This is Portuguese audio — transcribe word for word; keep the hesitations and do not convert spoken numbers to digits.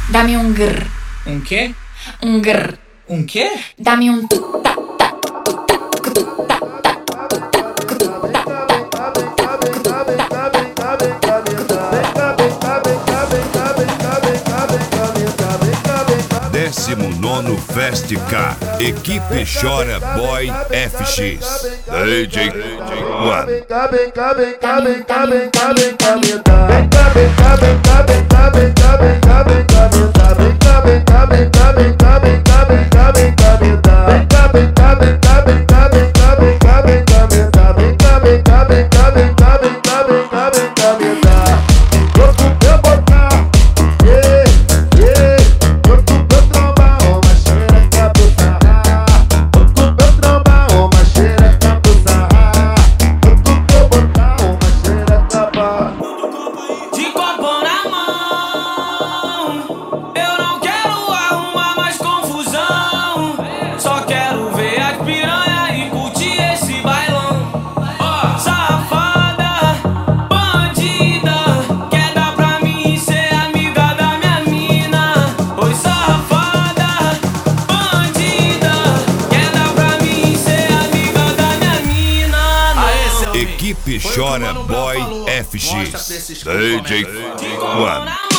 Dá-me um grrr. Um quê? Um grrr. Um quê? Dá-me um tu ta ta tu ta tu ta ta tu ta tu ta ta. Décimo nono Fest-K, equipe Chora Boy F X, D J One. Equipe Chora Boy F X, D J One.